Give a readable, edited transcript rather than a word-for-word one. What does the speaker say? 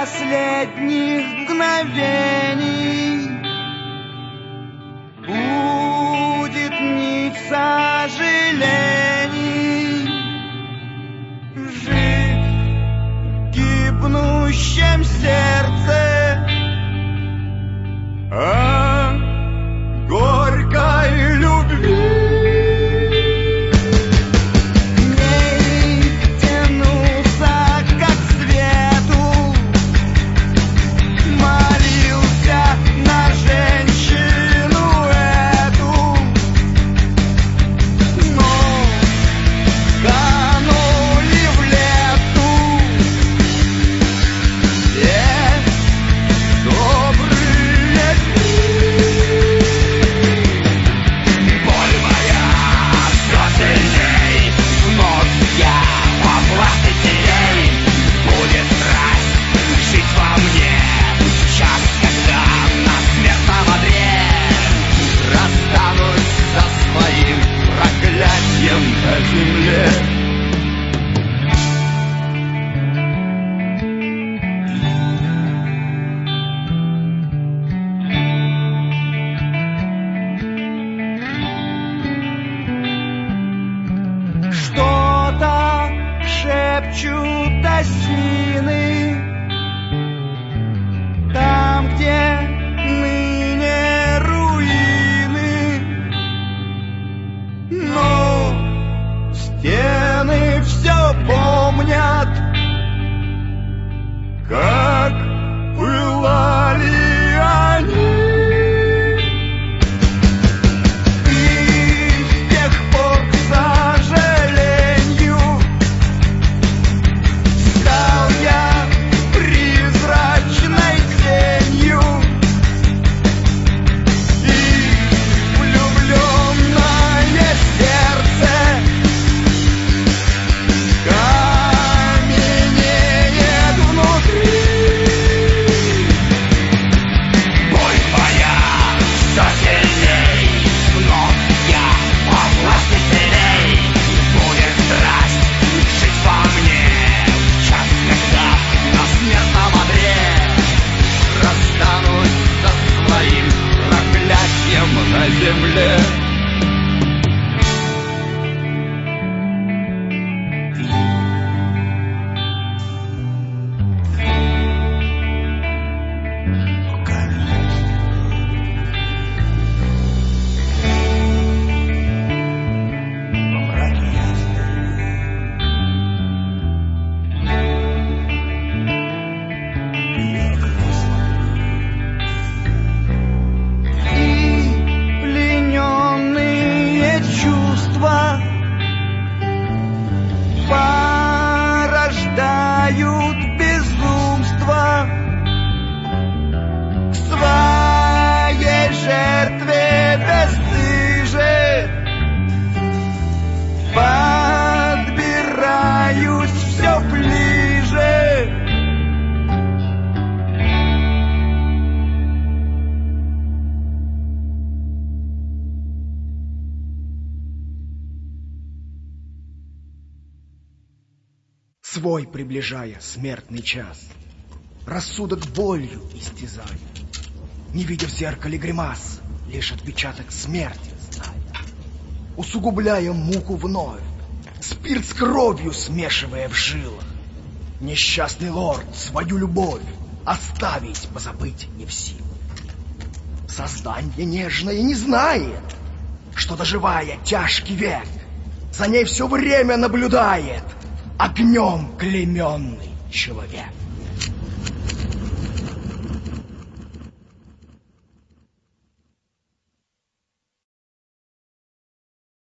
последних мгновений будет нить сожалений. Жить в гибнущем сердце о горькой любви. Шепчут осины там, где ныне руины, но стены все помнят, как пылали они. На земле порождают безумство к своей жертве бесстыже. Подбираюсь все ближе. Свой приближая смертный час, рассудок болью истязая, не видя в зеркале гримас, лишь отпечаток смерти зная. Усугубляя муку вновь, спирт с кровью смешивая в жилах, несчастный лорд свою любовь оставить, позабыть не в силах. Создание нежное не знает, что, доживая тяжкий век, за ней все время наблюдает огнем клейменный человек.